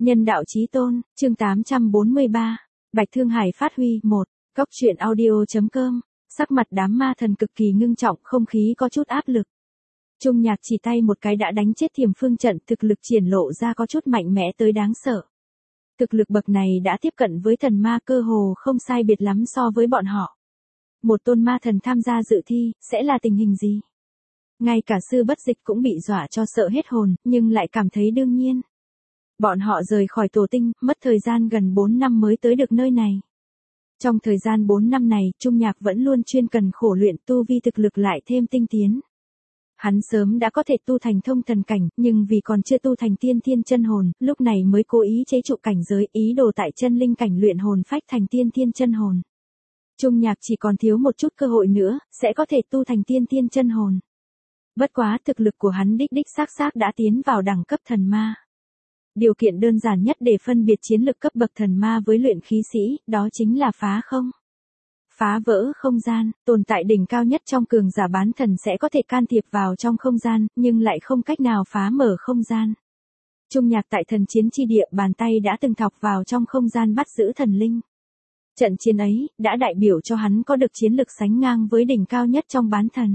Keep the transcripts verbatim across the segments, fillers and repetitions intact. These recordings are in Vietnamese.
Nhân đạo chí tôn, chương tám trăm bốn mươi ba. Bạch Thương Hải phát huy, một. Cốc truyện audio.com. Sắc mặt đám ma thần cực kỳ ngưng trọng, không khí có chút áp lực. Trung Nhạc chỉ tay một cái đã đánh chết Thiểm Phương trận, thực lực triển lộ ra có chút mạnh mẽ tới đáng sợ. Thực lực bậc này đã tiếp cận với thần ma, cơ hồ không sai biệt lắm so với bọn họ. Một tôn ma thần tham gia dự thi, sẽ là tình hình gì? Ngay cả Sư Bất Dịch cũng bị dọa cho sợ hết hồn, nhưng lại cảm thấy đương nhiên. Bọn họ rời khỏi tổ tinh, mất thời gian gần bốn năm mới tới được nơi này. Trong thời gian bốn năm này, Trung Nhạc vẫn luôn chuyên cần khổ luyện, tu vi thực lực lại thêm tinh tiến. Hắn sớm đã có thể tu thành thông thần cảnh, nhưng vì còn chưa tu thành tiên thiên chân hồn, lúc này mới cố ý chế trụ cảnh giới, ý đồ tại chân linh cảnh luyện hồn phách thành tiên thiên chân hồn. Trung Nhạc chỉ còn thiếu một chút cơ hội nữa, sẽ có thể tu thành tiên thiên chân hồn. Bất quá thực lực của hắn đích đích xác xác đã tiến vào đẳng cấp thần ma. Điều kiện đơn giản nhất để phân biệt chiến lực cấp bậc thần ma với luyện khí sĩ, đó chính là phá không. Phá vỡ không gian, tồn tại đỉnh cao nhất trong cường giả bán thần sẽ có thể can thiệp vào trong không gian, nhưng lại không cách nào phá mở không gian. Trung Nhạc tại thần chiến chi địa, bàn tay đã từng thọc vào trong không gian bắt giữ thần linh. Trận chiến ấy, đã đại biểu cho hắn có được chiến lực sánh ngang với đỉnh cao nhất trong bán thần.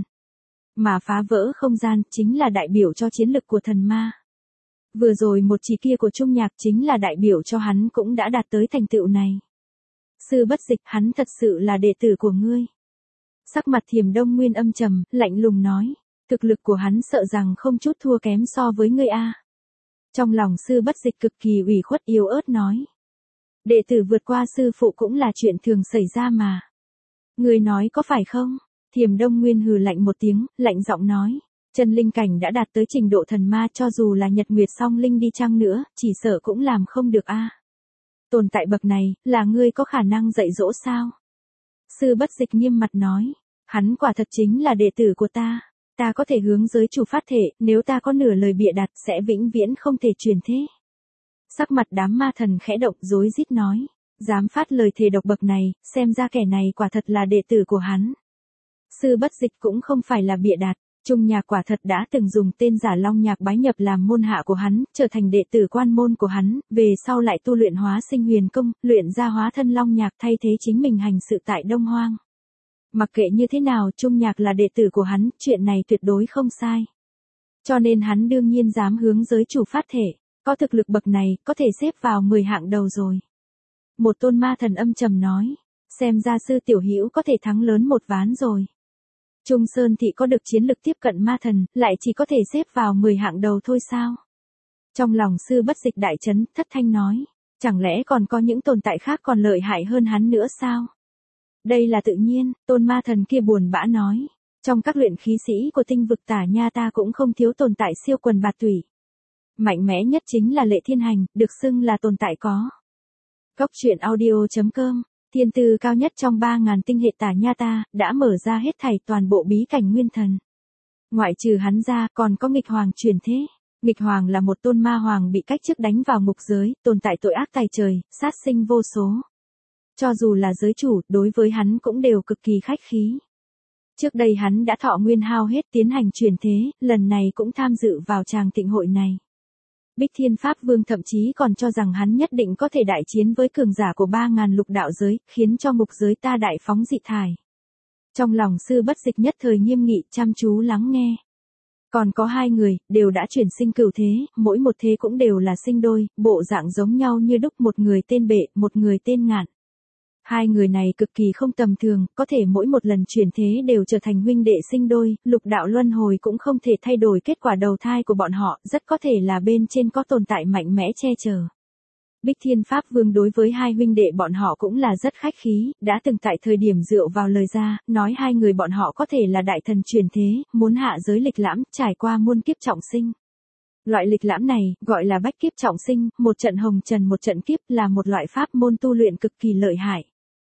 Mà phá vỡ không gian, chính là đại biểu cho chiến lực của thần ma. Vừa rồi một chỉ kia của Trung Nhạc chính là đại biểu cho hắn cũng đã đạt tới thành tựu này. Sư Bất Dịch, hắn thật sự là đệ tử của ngươi. Sắc mặt Thiểm Đông Nguyên âm trầm, lạnh lùng nói. Thực lực của hắn sợ rằng không chút thua kém so với ngươi a. Trong lòng Sư Bất Dịch cực kỳ ủy khuất yếu ớt nói. Đệ tử vượt qua sư phụ cũng là chuyện thường xảy ra mà. Ngươi nói có phải không? Thiểm Đông Nguyên hừ lạnh một tiếng, lạnh giọng nói. Chân linh cảnh đã đạt tới trình độ thần ma, cho dù là Nhật Nguyệt song linh đi chăng nữa, chỉ sợ cũng làm không được a. Tồn tại bậc này, là ngươi có khả năng dạy dỗ sao? Sư Bất Dịch nghiêm mặt nói. Hắn quả thật chính là đệ tử của ta. Ta có thể hướng giới chủ phát thể, nếu ta có nửa lời bịa đặt sẽ vĩnh viễn không thể truyền thế. Sắc mặt đám ma thần khẽ động, rối rít nói. Dám phát lời thề độc bậc này, xem ra kẻ này quả thật là đệ tử của hắn. Sư Bất Dịch cũng không phải là bịa đặt. Trung Nhạc quả thật đã từng dùng tên giả Long Nhạc bái nhập làm môn hạ của hắn, trở thành đệ tử quan môn của hắn, về sau lại tu luyện hóa sinh huyền công, luyện ra hóa thân Long Nhạc thay thế chính mình hành sự tại Đông Hoang. Mặc kệ như thế nào, Trung Nhạc là đệ tử của hắn, chuyện này tuyệt đối không sai. Cho nên hắn đương nhiên dám hướng giới chủ phát thể, có thực lực bậc này, có thể xếp vào mười hạng đầu rồi. Một tôn ma thần âm trầm nói, xem ra sư tiểu hữu có thể thắng lớn một ván rồi. Trung Sơn Thị có được chiến lực tiếp cận ma thần, lại chỉ có thể xếp vào mười hạng đầu thôi sao? Trong lòng Sư Bất Dịch đại chấn, thất thanh nói. Chẳng lẽ còn có những tồn tại khác còn lợi hại hơn hắn nữa sao? Đây là tự nhiên, tôn ma thần kia buồn bã nói. Trong các luyện khí sĩ của tinh vực Tả Nha ta cũng không thiếu tồn tại siêu quần bạt tủy. Mạnh mẽ nhất chính là Lệ Thiên Hành, được xưng là tồn tại có. Cốc truyện audio.com. Thiên tư cao nhất trong ba ngàn tinh hệ Tả Nha ta, đã mở ra hết thảy toàn bộ bí cảnh nguyên thần. Ngoại trừ hắn ra, còn có Nghịch Hoàng truyền thế. Nghịch Hoàng là một tôn ma hoàng bị cách chức đánh vào ngục giới, tồn tại tội ác tày trời, sát sinh vô số. Cho dù là giới chủ, đối với hắn cũng đều cực kỳ khách khí. Trước đây hắn đã thọ nguyên hao hết tiến hành truyền thế, lần này cũng tham dự vào tràng thịnh hội này. Bích Thiên Pháp Vương thậm chí còn cho rằng hắn nhất định có thể đại chiến với cường giả của ba ngàn lục đạo giới, khiến cho ngục giới ta đại phóng dị thải. Trong lòng Sư Bất Dịch nhất thời nghiêm nghị, chăm chú lắng nghe. Còn có hai người, đều đã chuyển sinh cửu thế, mỗi một thế cũng đều là sinh đôi, bộ dạng giống nhau như đúc, một người tên Bệ, một người tên Ngạn. Hai người này cực kỳ không tầm thường, có thể mỗi một lần chuyển thế đều trở thành huynh đệ sinh đôi, lục đạo luân hồi cũng không thể thay đổi kết quả đầu thai của bọn họ, rất có thể là bên trên có tồn tại mạnh mẽ che chở. Bích Thiên Pháp Vương đối với hai huynh đệ bọn họ cũng là rất khách khí, đã từng tại thời điểm dựa vào lời ra, nói hai người bọn họ có thể là đại thần truyền thế, muốn hạ giới lịch lãm, trải qua muôn kiếp trọng sinh. Loại lịch lãm này, gọi là bách kiếp trọng sinh, một trận hồng trần một trận kiếp, là một loại pháp môn tu luyện cực kỳ lợi hại.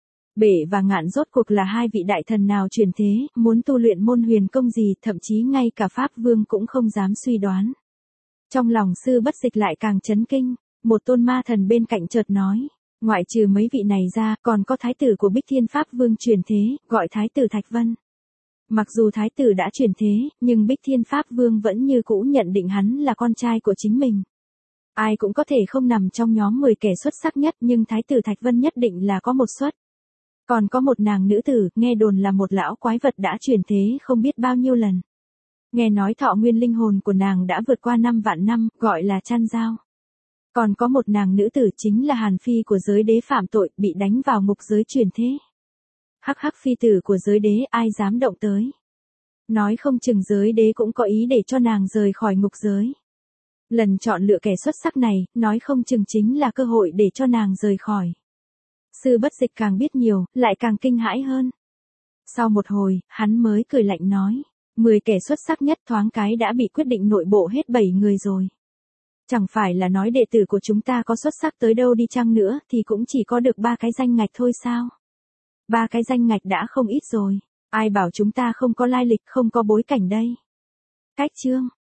Bể và Ngạn rốt cuộc là hai vị đại thần nào truyền thế, muốn tu luyện môn huyền công gì, thậm chí ngay cả Pháp Vương cũng không dám suy đoán. Trong lòng Sư Bất Dịch lại càng chấn kinh, một tôn ma thần bên cạnh chợt nói, ngoại trừ mấy vị này ra, còn có thái tử của Bích Thiên Pháp Vương truyền thế, gọi thái tử Thạch Vân. Mặc dù thái tử đã truyền thế, nhưng Bích Thiên Pháp Vương vẫn như cũ nhận định hắn là con trai của chính mình. Ai cũng có thể không nằm trong nhóm mười kẻ xuất sắc nhất nhưng Thái tử Thạch Vân nhất định là có một suất. Còn có một nàng nữ tử, nghe đồn là một lão quái vật đã chuyển thế không biết bao nhiêu lần. Nghe nói thọ nguyên linh hồn của nàng đã vượt qua năm vạn năm, gọi là Chăn Dao. Còn có một nàng nữ tử chính là Hàn Phi của giới đế phạm tội, bị đánh vào ngục giới chuyển thế. Hắc hắc phi tử của giới đế, ai dám động tới. Nói không chừng giới đế cũng có ý để cho nàng rời khỏi ngục giới. Lần chọn lựa kẻ xuất sắc này, nói không chừng chính là cơ hội để cho nàng rời khỏi. Sư Bất Dịch càng biết nhiều, lại càng kinh hãi hơn. Sau một hồi, hắn mới cười lạnh nói, mười kẻ xuất sắc nhất thoáng cái đã bị quyết định nội bộ hết bảy người rồi. Chẳng phải là nói đệ tử của chúng ta có xuất sắc tới đâu đi chăng nữa thì cũng chỉ có được ba cái danh ngạch thôi sao? Ba cái danh ngạch đã không ít rồi, ai bảo chúng ta không có lai lịch không có bối cảnh đây. Cách chương